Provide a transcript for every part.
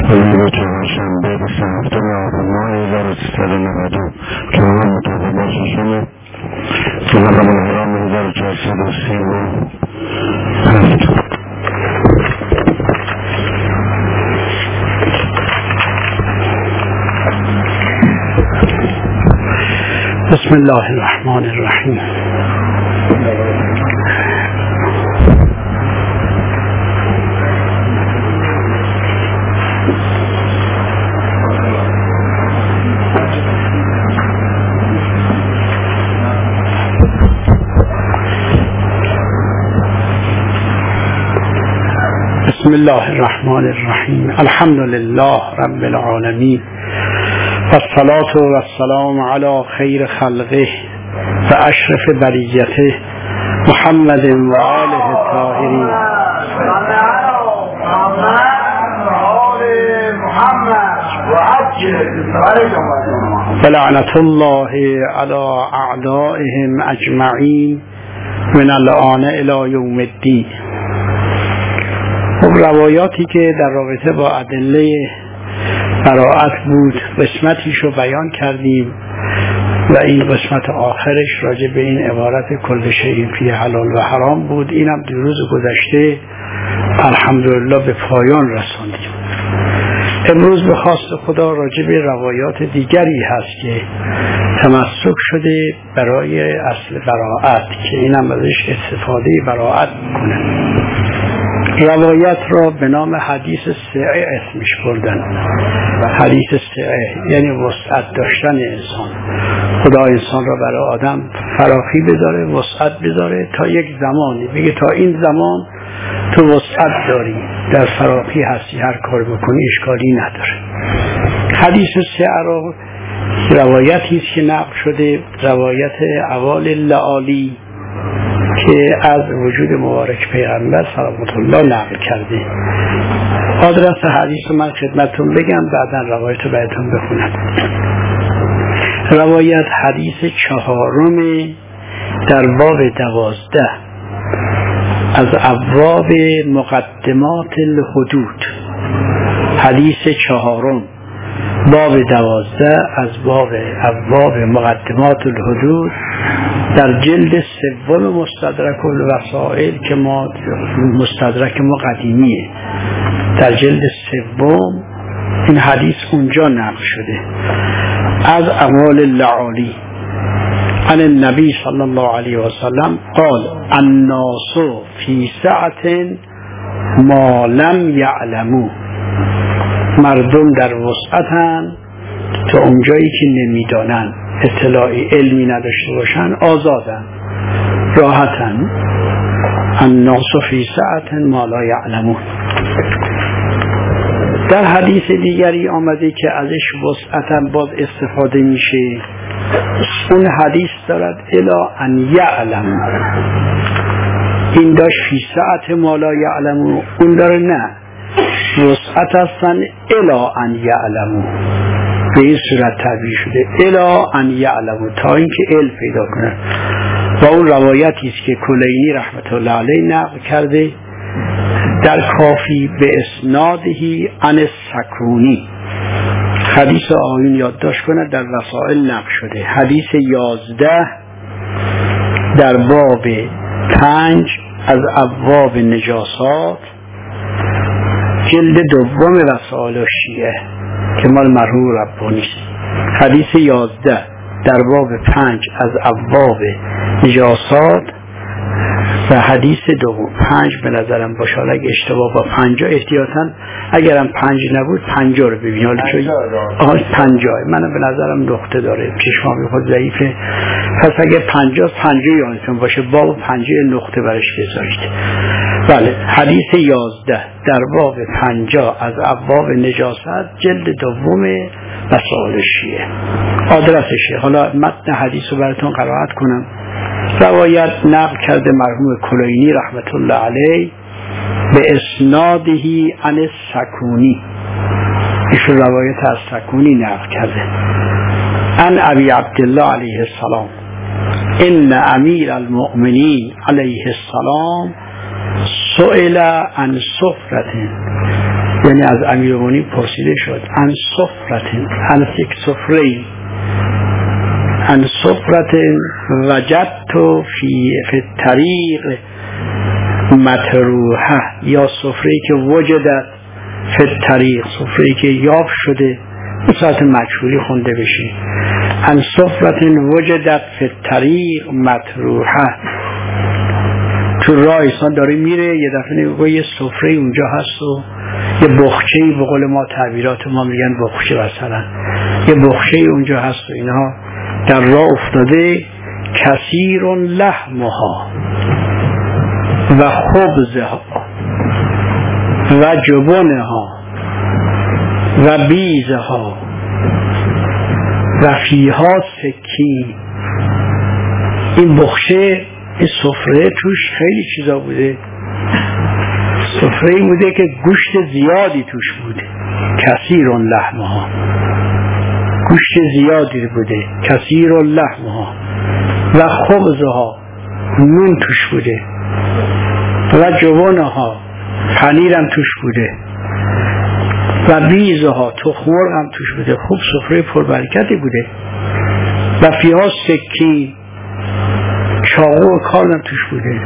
روز چهارشنبه 27 آبان ماه 1390 که آن مطابق با ششم رمضان الحرام 1437. بسم الله الرحمن الرحیم. بسم الله الرحمن الرحیم. الحمد لله رب العالمین والصلاة والسلام علی خیر خلقه و اشرف بریته محمد و آله الطاهرین و لعنت الله علی اعدائهم اجمعین من الآن الی یوم الدین. روایاتی که در رابطه با ادله براءت بود قسمتیش رو بیان کردیم و این قسمت آخرش راجع به این عبارت کل شیء فی حلال و حرام بود. اینم دو روز گذشته الحمدلله به پایان رساندیم. امروز به خواست خدا راجع به روایات دیگری هست که تمسک شده برای اصل براءت که اینم ازش استفاده براءت میکنه. روایت را به نام حدیث سعه اسمش بردن. حدیث سعه یعنی وسعت داشتن انسان. خدا انسان را برای آدم فراخی بذاره، وسعت بذاره تا یک زمانی بگه تا این زمان تو وسعت داری، در فراخی هستی، هر کار بکنی اشکالی نداره. حدیث سعه را روایتی است که نقل شده، روایت اوال لعالی که از وجود مبارک پیغمبر سلامت الله نقل کرده. آدرس حدیث من خدمتون بگم، بعدا روایت رو بهتون بخونم. روایت حدیث 4 در باب 12 از ابواب مقدمات الحدود. حدیث 4 باب 12 از ابواب مقدمات الحدود در جلد 3 مستدرک الوسائل که ما مستدرک ما قدیمیه، در جلد 3 این حدیث اونجا نقل شده. از اعمال لعالی عن النبی صلی الله علیه و سلم قال الناس فی سعة ما لم یعلموا. مردم در وسعتن تا اونجایی که نمیدانن، اطلاعی علمی نداشته باشن، آزادن، راحتن. الناس فی سعة ما لا یعلمون. در حدیث دیگری آمده که ازش وسعتن باز استفاده میشه. اون حدیث دارد الا ان یعلم. این داشت فی سعة ما لا یعلمون، اون داره نه وسعت هستن الا ان یعلمون. به این صورت تعبیر شده الا ان یعلمون، تا اینکه علم پیدا کنه. و اون روایتی است که کلینی رحمت الله علیه نقل کرده در کافی به اسنادهی عن السکونی. حدیث آیون یادداشت کنه، در وسائل نقل شده. حدیث 11 در باب 5 از ابواب نجاسات، جلد 2 وسائل شیعه که مال مرحوم ربانی است. حدیث 11 در باب 5 از ابواب نجاسات و حدیث 5 به نظرم باشه، اگه اشتباه با 50 احتیاطاً، اگرم 5 نبود 50 رو ببین، حالا چون 50 من به نظرم نقطه داره، چشمام خود ضعیفه، پس اگه 50 یادتون باشه باب 50 نقطه برش بذارید. بله، حدیث 11 در باب 50 از ابواب نجاست، جلد 2 وسائل شیعه. آدرسشه. حالا متن حدیث رو براتون قرائت کنم. روایت نقل کرده مرحوم کلینی رحمت الله علیه به اسنادهی عن السکونی. ایشون روایت از سکونی نقل کرده. عن ابی عبدالله علیه السلام ان امیر المؤمنین علیه السلام سئل عن سفرة یعنی از امیرالمومنین پرسیده شد عن سفرة، عن یک سفره، عن سفرة وجدت فی الطریق مطروحه، یا سفره‌ای که وجدت فی الطریق، سفره‌ای که یافت شده، به صورت مجهولی خونده بشه. عن سفرة وجدت فی الطریق مطروحه، تو راه انسان داره میره، یه دفعه نگاه یه سفره اونجا هست و یه بخچه‌ای، به قول ما تعبیرات ما میگن بخچه، مثلا یه بخچه اونجا هست و اینها در راه افتاده، کثیر لحمها و خبزها و جبنها و بیزها و فیها سکین. این بخچه، این سفره توش خیلی چیزا بوده، سفره بوده که گوشت زیادی توش بوده، کثیر لحمها، گوشت زیادی بوده، کثیر لحمها و خبزها، نون توش بوده و جبنها، پنیر هم توش بوده و بیزها، تخم مرغ هم توش بوده. خوب سفره پربرکتی بوده. و فیها سکین، چاقو و کار هم توش بوده.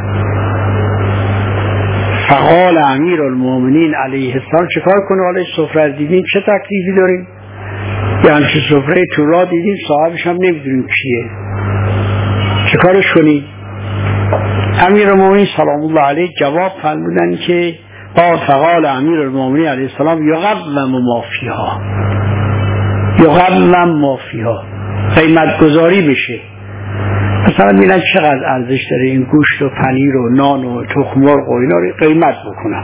فقال امیرالمومنین علیه السلام چه کار کنه؟ حالا سفره دیدین چه تکلیفی داریم؟ یعنی چه سفره تو را دیدین صاحبش هم نمیدونیم کیه، چه کارش کنی؟ امیرالمومنین سلام الله علیه جواب فرمودن که فقال امیرالمومنین علیه السلام یقوم ما فیها، یقوم ما فیها، قیمت گذاری بشه. مثلا ببینن چقدر ارزش داره این گوشت و پنیر و نان و تخم مرغ و اینا رو قیمت بکنن.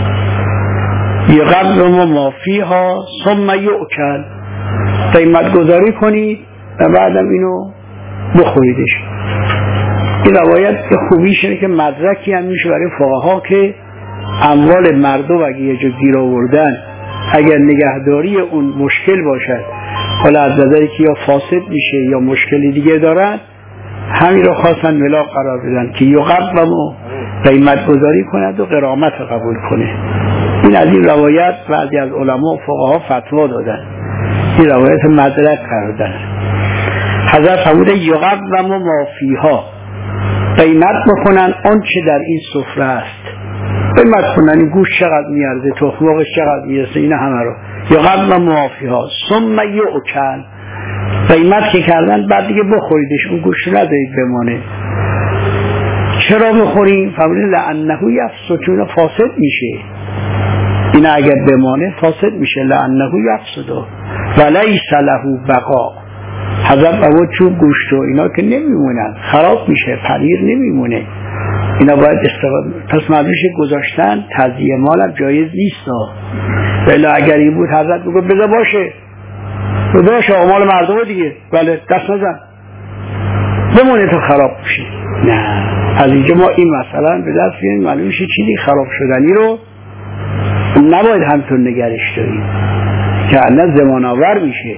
یقوم ما فیها ثم یؤکل، قیمت گذاری کنید و بعدم اینو بخوریدش. این روایت به خوبیش اینه که مدرکی هم میشه برای فقها که اموال مردم اگه یه جا گیر آوردن، اگر نگهداری اون مشکل باشد، حالا از نظری که یا فاسد میشه یا مشکلی دیگه دارن، همین رو خواستن ملاک قرار بدن که یقوم و قیمت گذاری کند و غرامت رو قبول کنه. این از این روایت بعضی از علما و فقها فتوا دادن، این روایت مدرک قرار دادن. حضرت فرموده یقوم ما فیها، قیمت بکنن آنچه در این سفره است، قیمت کنن این گوشت چقدر میارزه، تخم مرغش چقدر میرسه، این همه رو یقوم ما فیها ثم یؤکل، قیمت که کردن بعد دیگه بخوریدش، اون گوشت ندارید بمانه. چرا بخوریم؟ فرمودن لعنه یفسد، چون فاسد میشه، این اگر بمانه فاسد میشه، لعنه یفسد و لیس له بقا. حضرت فرمود چون گوشت و اینا که نمیمونن، خراب میشه، پنیر نمیمونه، اینا باید استفاده، پس معلومش گذاشتن تضییع مال هم جایز نیست. ولی اگر این بود حضرت بگو بذار باشه، باشه مال مردم دیگه، بله دست نزن بمونه تا خراب بشه. نه، از اینجا ما این مثلا به دست بیاریم معلومش چیزی خراب شدنی رو نباید همتون نگرش داریم که الان زمان آور میشه.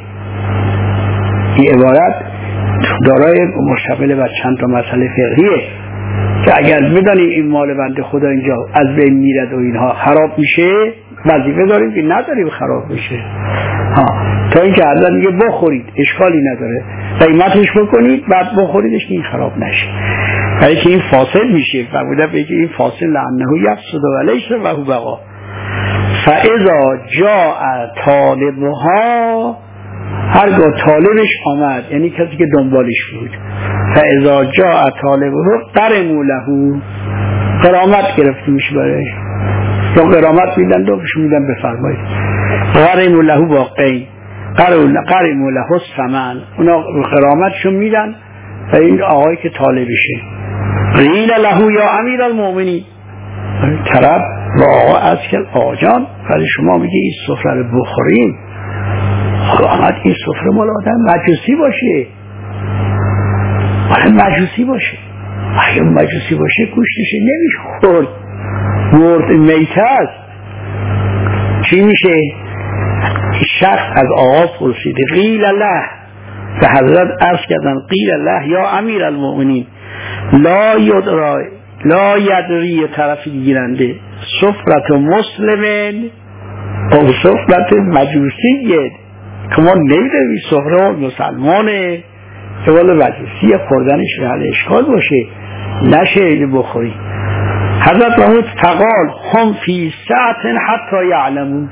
این عبارت دارای مشتمل بر چند تا مسئله فقهیه که اگر بدانیم این مال بنده خدا اینجا از بین میرد و اینها خراب میشه، وظیفه داریم که نداریم خراب میشه، تا اینکه حضرت میگه بخورید اشکالی نداره، قیمتش بکنید بعد بخوریدش که این خراب نشه، ولی که این فاصل میشه. فرموده بگه این فاصل لعنه یفسد و لیس له بقا. فاذا جاء طالبها، هرگاه طالبش آمد، یعنی کسی که دنبالش بود، فاذا جاء طالبها قرموا له، غرامت گرفته میشه برایش، یا غرامت میدن دوبش میدن بفرمایید، قرموا له واقعی، قرموا له الثمن، اونا غرامتشو میدن و این آقایی که طالبشه. قیل له یا امیرالمومنین، طرف و آقا از که آقا جان ولی شما میگه این سفره رو بخوریم، آمد این سفره مال آدم مجوسی باشه، مجوسی باشه، اگه مجوسی باشه گوشتش نمیشه خورد، مرد میته است، چی میشه؟ شخص از آقا پرسید قیل له، به حضرت عرض کردن قیل له یا امیرالمومنین لا یدری طرفی گیرنده سفرت مسلمین او صحبت مجوسیه که ما نمیدونی سهره مسلمانه که والا مجوسیه خوردنش به اشکال باشه نشه اینو بخوری. حضرت محمود فقال هم فی ساعت حتی یعلمون.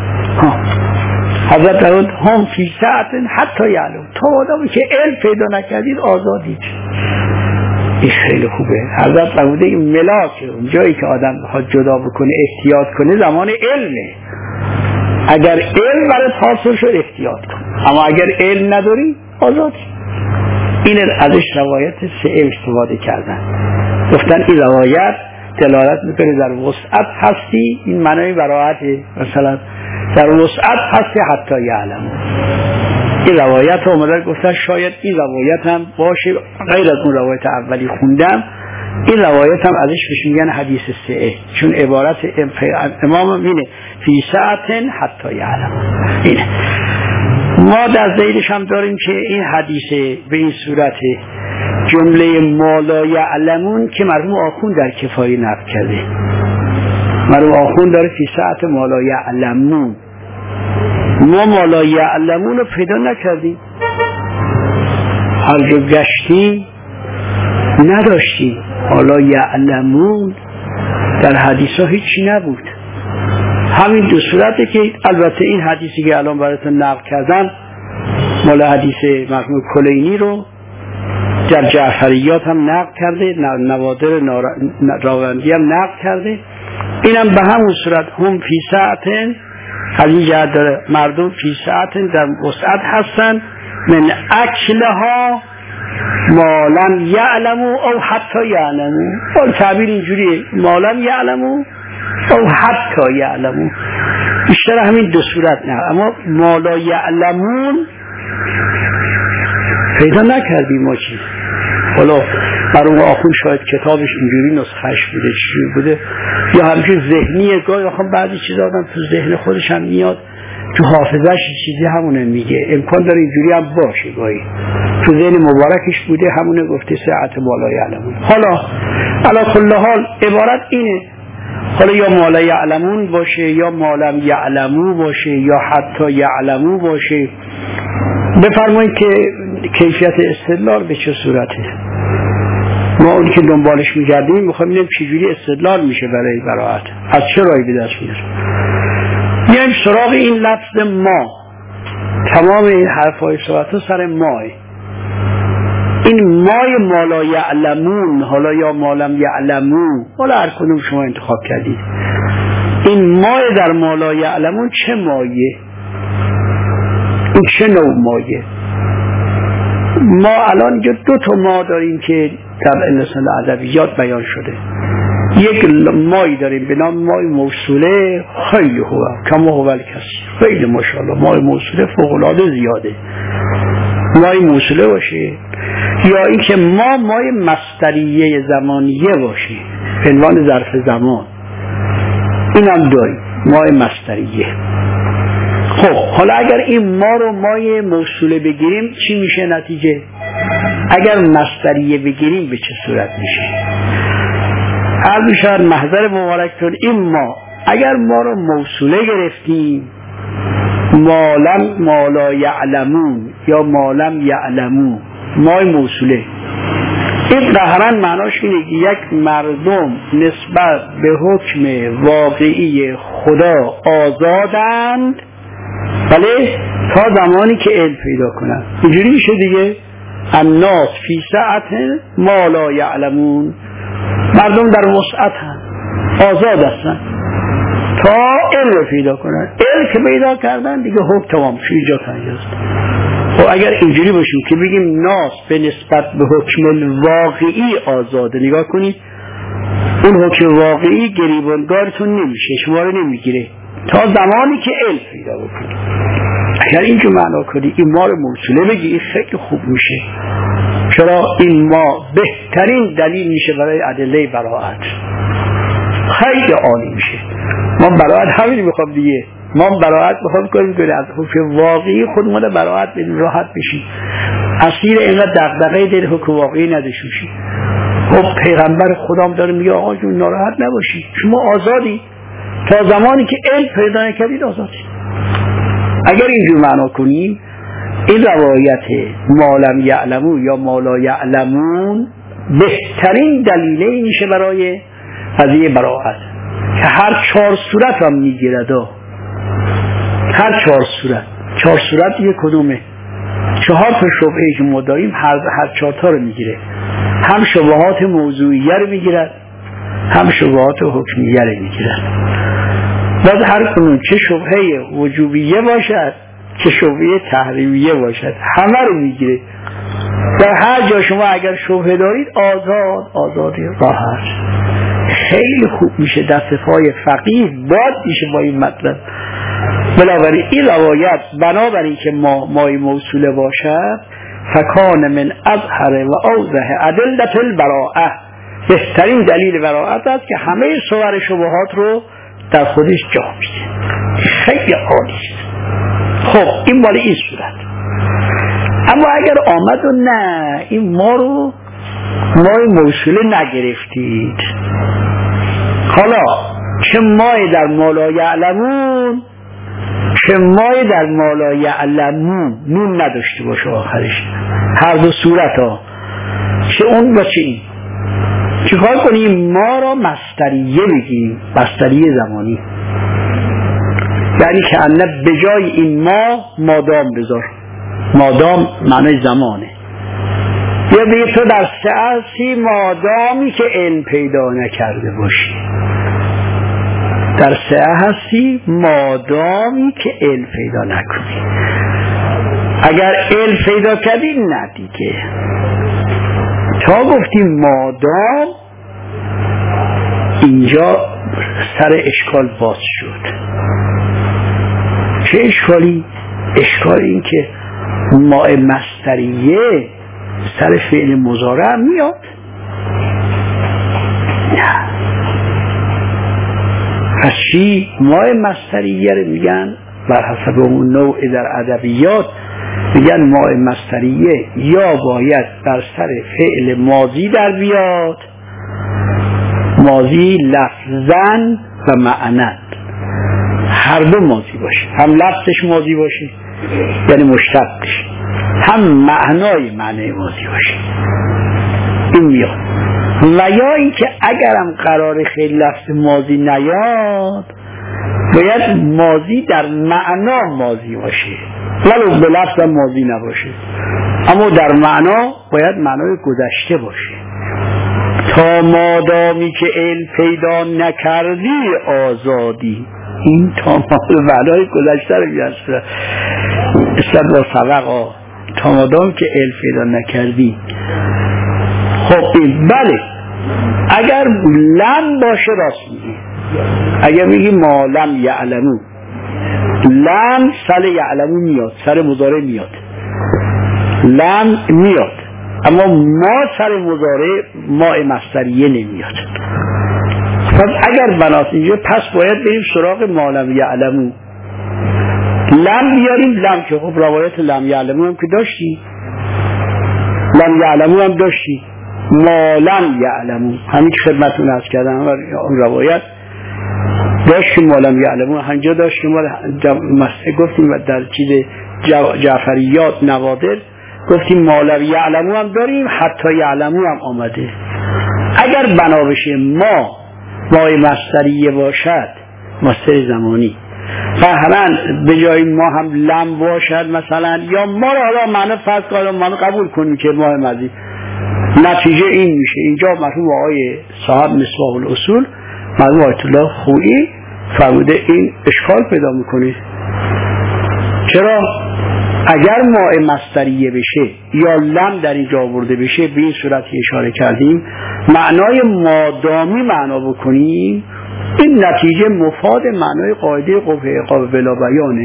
حضرت محمود هم فی ساعت حتی یعلمون، تا آدمی که علم پیدا نکردید آزادید. این خیلی خوبه. حضرت محمود این ملاکه، اون جایی که آدم بخواد جدا بکنه احتیاط کنه زمان علمه. اگر علم برای حاصل شد احتیاط کن، اما اگر علم نداری آزادی. این ازش روایت سه استفاده کردن، گفتن این روایت دلالت میکنه در وسعت هستی، این معنی براعته، مثلا در وسعت هستی حتی یعلم. این روایت اومدن گفتن شاید این روایت هم باشه، غیر از اون روایت اولی خوندم، این روایت هم ازش بهش میگن حدیث سعه، چون عبارت امام اینه فی ساعت حتی یعلم. اینه ما در ذیلش هم داریم که این حدیث به این صورت جمله ما لا یعلمون که مرحوم آخوند در کفایه نقل کرده. مرحوم آخوند داره فی ساعت ما لا یعلمون، ما لا یعلمون رو پیدا نکردیم، هر جا گشتیم نداشتیم. حالا یعلمون در حدیث ها هیچی نبود. همین دو صورته که البته این حدیثی که الان براتون نقل کردن مال حدیث مرحوم کلینی رو در جعفریات هم نقل کرده، نوادر راوندی هم نقل کرده. اینم به همون صورت هم فی ساعتن، از این جهت داره مردم فی ساعتن در وسعت هستن من اکلها ما لم یعلمو او حتی یعلمو. اول تعبیر اینجوریه، ما لم یعلمو او حتی یعلمو، بیشتر همین دو صورت نه. اما ما لا یعلمون پیدا نکردیم ما چی. حالا مرحوم آخوند شاید کتابش اینجوری نسخهش بوده، چیزی بوده، یا همچون ذهنیه، گاهی آخوند بعضی چیزا آدم تو ذهن خودش هم میاد، تو حافظش چیزی همونه میگه، امکان داره اینجوری هم باشه، گاهی تو ذهن مبارکش بوده همونه گفته ساعت ما لا یعلمون. حالا علی کل حال عبارت اینه، حالا یا ما لا یعلمون باشه یا ما لم یعلمو باشه یا حتی یعلمو باشه. بفرمایید که کیفیت استدلال به چه صورته. ما اونی که دنبالش میگردیم میخوایم ببینیم چجوری استدلال میشه برای براعت، از چه راهی به دست میاره. میایم سراغ این لفظ ما، تمام این حرفای صحبت سر ماه. این مای ما لا یعلمون، حالا یا ما لم یعلمو، حالا هر کدوم شما انتخاب کردید. این مای در ما لا یعلمون چه مایه؟ این چه نوع مایه؟ ما الان اینجا دو تا ما داریم که در لسان ادبیات بیان شده. یک مایی داریم به نام مای موصوله، خیلی خوبه کما هو کسی، خیلی ماشاءالله مای موصوله فوق‌العاده زیاده. مای موصوله باشه، یا اینکه مای مصدریه زمانیه باشه به عنوان ظرف زمان، این هم داریم مای مصدریه. خب حالا اگر این ما رو مای موصوله بگیریم چی میشه نتیجه؟ اگر مصدریه بگیریم به چه صورت میشه؟ عرض میشود محضر مبارکتون این ما اگر ما رو موصوله گرفتیم، ما لا یعلمون یا ما لم یعلمون، مای موصوله، این قهرن معناش اینه که یک مردم نسبت به حکم واقعی خدا آزادند، بله، تا زمانی که علم پیدا کنند. اینجوری میشه دیگه. الناس فی ساعت ما لا یعلمون، مردم در وسعت آزاد هستن تا علم پیدا کنن. علم که پیدا کردن دیگه حکم تمام شد، اینجا تنجاست. خب اگر اینجوری باشیم که بگیم ناس به نسبت به حکم واقعی آزاده، نگاه کنید اون حکم واقعی گریبانگارتون نمیشه، شما رو نمیگیره تا زمانی که علم پیدا بکنید. اگر اینجا معنا کنی این ما رو موصوله بگی، این خیلی خوب میشه. چرا؟ این ما بهترین دلیل میشه برای ادله براعت، خیلی عالی میشه. ما براعت همین میخوام دیگه، ما براعت میخوام کنیم که از حکم واقعی خودمون براعت بدیم، راحت بشیم، اسیر اینقدر دغدغه دل حکم واقعی نداشته باشیم. خب پیغمبر خدام داره میگه آقا جون ناراحت نباشی، شما آزادی، تا زمانی که علم پیدا نکردید آزادید. اگر اینجور معنا کنیم این روایت ما لم یعلمو یا ما لا یعلمون بهترین دلیله میشه برای قضیه براءت که هر 4 صورت هم میگیرد. هر 4 صورت یک کدومه؟ 4 تا شبهه که ما داریم هر 4 تا رو میگیره. هم شبهات موضوعیه رو میگیرد، هم شبهات حکمیه رو میگیرد. باز هر کنون چه شبهه وجوبیه باشد چه شبهه تحریمیه باشد همه رو میگیره. در هر جا شما اگر شبهه دارید آزادی راحت. خیلی خوب میشه دست پای فقیه باد میشه با این مطلب. بنابراین این روایت بنابراین که مای موصوله باشد فکان من اظهر و اوضح ادلة البراءه، بهترین دلیل براءت است که همه صور شبهات رو در خودش جا میده. خیلی عالی است. خب این مال این صورت. اما اگر آمد و نه این مای موصوله نگرفتید، حالا چه مای در ما لا یعلمون چه مای در ما لا یعلمون نون نداشته باشه آخرش، هر دو صورت ها، چه اون و چه این. چیکار کنیم؟ ما را مصدریه بگیم، مصدریه زمانی، یعنی که انه به جای این مادام بذار. مادام معنی زمانه. یا بگید تو در سعی مادامی که علم پیدا نکرده باشی، در سعی هستی مادامی که علم پیدا نکنی. اگر علم پیدا کردی نه دیگه. تا گفتیم مادام اینجا سر اشکال باز شد. چه اشکالی؟ اشکال این که ما مصدریه سر فعل مضارع میاد؟ نه. پس چی؟ ما مصدریه رو میگن بر حسب اون نوع در ادبیات میگن ما مصدریه یا باید بر سر فعل ماضی در بیاد، ماضی لفظاً و معناً، هر دو ماضی باشه، هم لفظش ماضی باشه یعنی مشتقش، هم معنای ماضی باشه. این میاد. و یا اینکه اگرم قرار خیلی لفظ ماضی نیاد باید ماضی در معنا ماضی باشه ولو به لفظ ماضی نباشه، اما در معنا باید معنای گذشته باشه. تا مادامی که علم پیدا نکردی آزادی. این تا معنای گذشته رو بیاد استاد با سبق تا مادامی که علم پیدا نکردی. خب این بله اگر لم باشه راست میگی. اگر میگی ما لم یعلمو، لم سر یعلمو میاد، سر مضارع میاد، لم میاد، اما ما سر مضارع ما مصدریه نمیاد. پس اگر بناس اینجا پس باید بریم سراغ ما لم یعلمو. لم بیاریم، لم که خب روایت لم یعلمو هم که داشتی، لم یعلمو هم داشتی، ما لم یعلمو همین که خدمتون عرض کردم اون روایت داشتیم. ما لم یعلمو همینجا داشتیم، گفتیم و در چیز جعفریات نوادر گفتیم ما لم یعلمو هم داریم، حتی یعلمو هم آمده. اگر بنا بشه ما مصدریه باشد، مصدر زمانی، فهرن به جای ما هم لم باشد مثلا، یا ما را حالا معنی فرض کنیم، معنی قبول کنیم که ما ماضی، نتیجه این میشه. اینجا مرحوم آقای صاحب مصباح الاصول مرحوم آیت الله خویی فرموده این اشکال پیدا میکنه. چرا؟ اگر ما مصدریه بشه یا لم در اینجا آورده بشه، به این صورتی اشاره کردیم، معنای مادامی معنا بکنیم، این نتیجه مفاد معنای قاعده قوه عقاب بلا بیانه.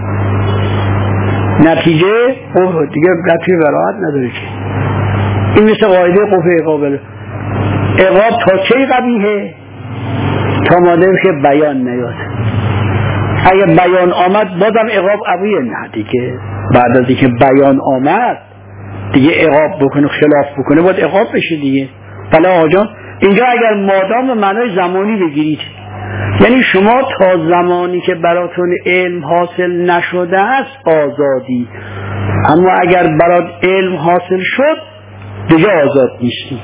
نتیجه دیگه رفتی براحت نداره که این مثل قاعده قوه عقاب عقاب تا چه قبیحه؟ تا مادم که بیان نیاد. اگه بیان آمد بازم عقاب قبیه نه دیگه. بعد از اینکه بیان آمد دیگه عقاب بکنه، خلاف بکنه باید عقاب بشه دیگه. بله آقا جان، اینجا اگر مادام به معنای زمانی بگیرید یعنی شما تا زمانی که براتون علم حاصل نشده است آزادی، اما اگر برات علم حاصل شد دیگه آزاد نیستی،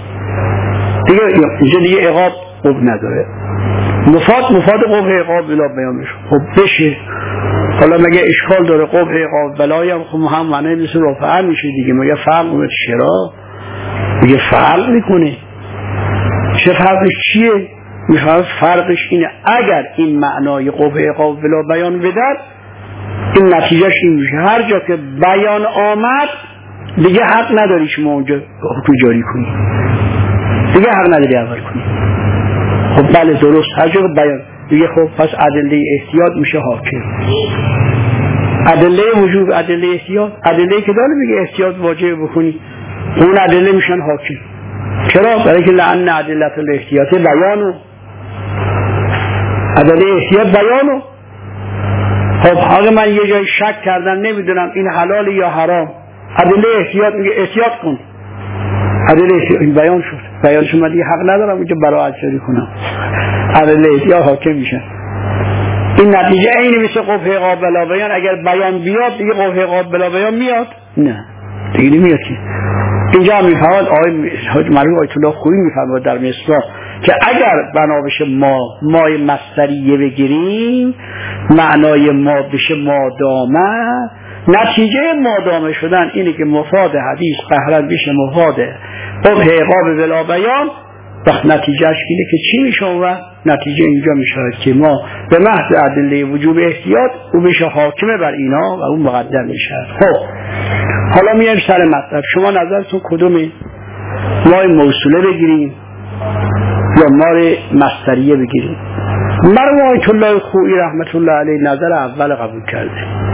دیگه عقاب قب نداره. مفاد قبح عقاب بلا بیانش خب بشه. حالا مگه اشکال داره قبح عقاب بلایی هم معنی مثل رفعه میشه دیگه، مگه فرق میکنه؟ چرا؟ میگه فرق میکنه. چه فرقش چیه؟ میخواد فرقش اینه اگر این معنای قبح عقاب بلا بیان بدد این نتیجهش این میشه هر جا که بیان آمد دیگه حق نداری شما اونجا حکم جاری کنی، دیگه حق نداری عمل کنی. خب بله درست، هر جا بیان دیگه خب پس ادله احتیاط میشه حاکم. ادله وجوب، ادله احتیاط، ادله که داره میگه احتیاط واجب بکنی اون ادله میشن حاکم. چرا؟ برای که لعن ادلت الاحتیاط بیانو، ادله احتیاط بیانو. خب حالا من یه جای شک کردم نمیدونم این حلال یا حرام، ادله احتیاط میگه احتیاط کن، ادله احتیاط این بیان شد، بیان شد من دیگه حق ندارم اینجا براءت جاری کنم، ادله احتیاط حاکم میشن. این نتیجه اینه مثل قبح عقاب بلا بیان، اگر بیان بیاد دیگه قبح عقاب بلا بیان میاد؟ نه دیگه نمیاد. اینجا هم میفهمد آقای مرحوم آیت الله خویی میفهمد در مصباح که اگر بنا بشه مای مصدریه بگیریم معنای ما بشه مادامه، نتیجه مادامه شدن اینه که مفاد حدیث قهرن بشه مفاد قبح عقاب بلا بیان. وقت نتیجهش اینه که چی میشه و نتیجه اینجا میشه که ما به محض ادله وجوب احتیاط او بشه حاکمه بر اینا و اون مقدم میشه. خب حالا میایم سر مطلب، شما نظرتون کدومه؟ مای موصوله بگیریم یا مای مصدریه بگیریم؟ مرحوم آیت الله خویی رحمت الله علیه نظر اول قبول کرده.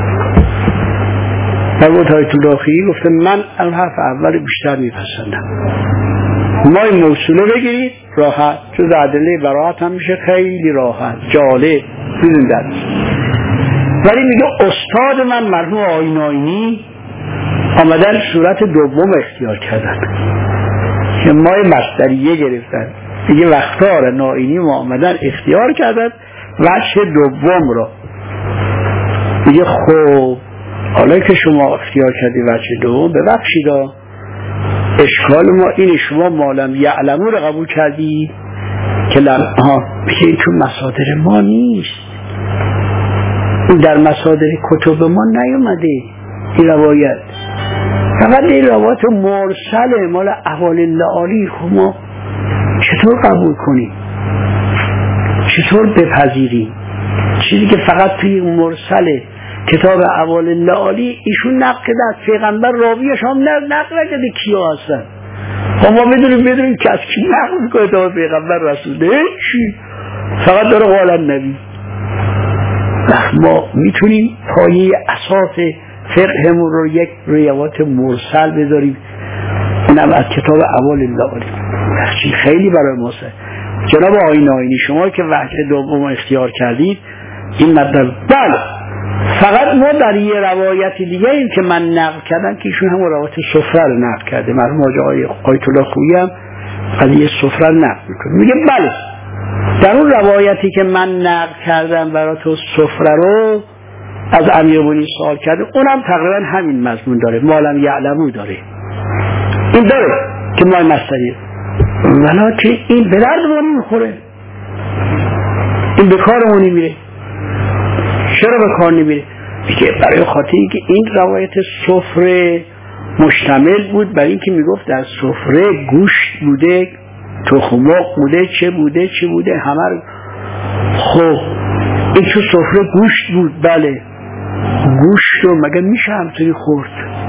مرحوم آیت الله خویی گفته من حرف اول بیشتر میپسندم، مای موصوله بگیرید راحت، جز ادله براءت هم میشه خیلی راحت جالب بزندن. ولی میگه استاد من مرحوم آقای ناینی آمدن صورت دوم اختیار کردن که مای مصدریه گرفتن. دیگه وقتار ناینی ما آمدن اختیار کردن وجه دوم را. دیگه خب حالا که شما اختیار کردی وجه دوم ببخشید اشکال ما اینه شما مالم یعلمو رو قبول کردی که بگه این تو مصادر ما نیست، این در مصادر کتب ما نیومده این روایت، فقط این روایت مرسله مال احوال اللعالی. خب ما چطور قبول کنیم؟ چطور بپذیریم چیزی که فقط توی مرسله کتاب احوال اللعالی ایشون نقل کرده، پیغمبر راویش هم نقل نکرده کیا هستن. ما بدونیم که از کی نقل میکنه تا پیغمبر رسوله چی؟ فقط داره قال النبی. ما میتونیم پایه اساس فقهمون رو یک روایت مرسل بذاریم، اونم از کتاب احوال اللعالی. خیلی برای ما جناب آقای ناینی شما که وجه دوم اختیار کردید این مطلب بله، فقط ما در یه روایت دیگه این که من نقل کردم که ایشون همون روایت سفره رو نقل کرده، مرحوم آیت الله خویی هم قضیه سفره رو نقل میکنه. میگه بله در اون روایتی که من نقل کردم برای تو سفره رو از امیربونی سوال کرده اونم تقریبا همین مضمون داره، مالم یعلمو داره، این داره که مای مصدریه، ولی این به دردمون میخوره، این به کارمون نمیره. چرا به کار نمیره؟ میگه برای خاطری که این روایت سفره مشتمل بود بر این که میگفت در سفره گوشت بوده، تخم مرغ بوده، چه بوده همه. خب این تو سفره گوشت بود، بله گوشت رو مگه میشه همطوری خورد؟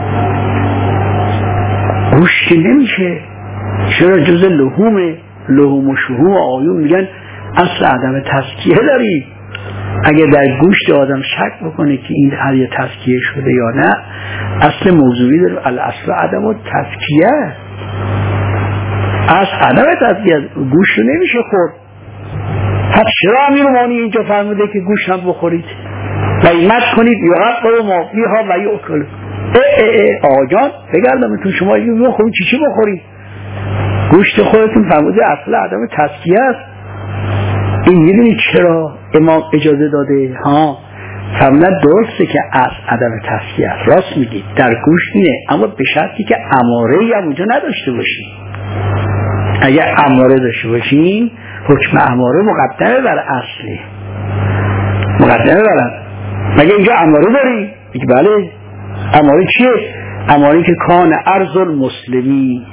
گوشت نمیشه، چرا جز لحوم و شحوم آیون میگن اصل عدم تزکیه داری. اگه در گوشت آدم شک بکنه که این هر تزکیه شده یا نه، اصل موضوعی داره، الاصل عدم تزکیه، اصل عدم تزکیه، گوشت نمیشه خورد. پس چرا امیرالمومنین اینجا فرموده که گوشت هم بخورید؟ قیمت کنید یقطع ما فیها و یؤکل. آقا جان بگردمتون شما یه بخورید چی بخورید؟ گوشت خودتون فرموده اصل عدم تزکیه است. این میدونی چرا امام اجازه داده؟ فرمودن درسته که از عدم تسکیه است، راست میگید، در گوش اینه، اما به شرطی که اماره‌ای هم اونجا نداشته باشیم. اگر اماره داشته باشیم حکم اماره مقدمه بر اصله، مقدمه بر. مگه اینجا اماره داری؟ میگه بله. اماره چیه؟ اماره که کان ارض المسلمی.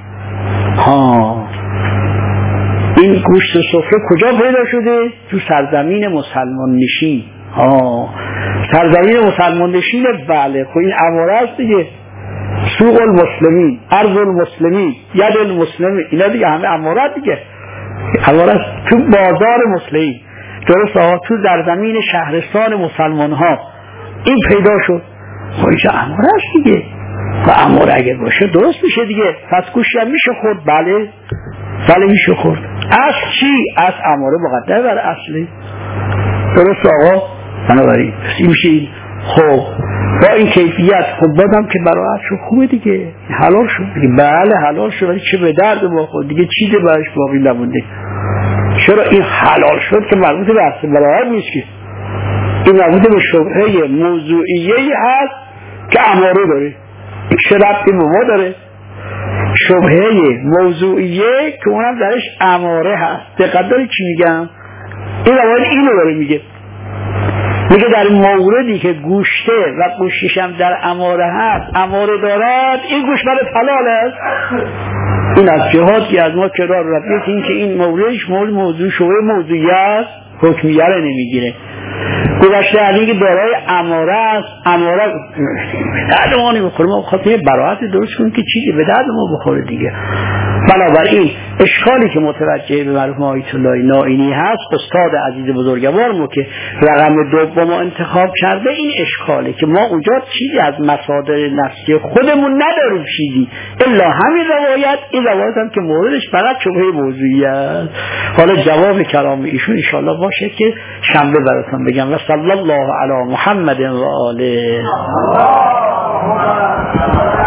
این گوشت سفره کجا پیدا شده؟ تو سرزمین مسلمان نشین. سرزمین مسلمان نشین. بله خب این اماره است دیگه. سوق المسلمین، ارض المسلمین، ید المسلمین، اینا دیگه همه اماره دیگه. اماره تو بازار مسلمین، درست تو در زمین شهرستان مسلمان ها این پیدا شد. خب اینجا اماره است دیگه. و اماره اگر باشه درست میشه دیگه. پس گوشی هم میشه خورد. بله میشه خورد. اصل چی؟ از اماره مقدمه بر اصلی. درست آقا؟ بنابراین این میشه. خب با این کیفیت خب بازم که براعت شد خوبه دیگه، حلال شد دیگه. بله حلال شد، ولی چه به درد ما خود دیگه، چیزی برش باقی نمونده. چرا این حلال شد که مربوط به اصل براعت نیست، که این مربوط به شبهه موضوعیه‌ای هست که اماره داره. چه ربطی به ما داره؟ شبهه موضوعیه که اونم درش اماره هست. دقت داری چی میگم؟ این روایت اینو داره میگه در موردی که گوشته و گوشتش هم در اماره هست، اماره دارد، این گوشت برای حلال است. این از جهاتی از ما کرار رفیق، این که این موردش موضوع شبهه موضوعی است، حکمیه رو نمیگیره. گذشته از اینکه دارای اماره است، اماره به درد ما نمیخوره، ما بخاطر براعت درست کنیم که چیزی به درد ما بخوره دیگه. بنابراین اشکالی که متوجه به مرحوم آیت الله نائینی هست، استاد عزیز بزرگوارمو که رقم دوم انتخاب کرده، این اشکاله که ما اونجا چیزی از مصادر نصی خودمون نداریم، چیزی الا همین روایت. این روایت هم که موردش فقط شبهه موضوعی است. حالا جواب کلام ایشون ان شاءالله باشه که شنبه براتون بگم. و صلی الله علی محمد و آله.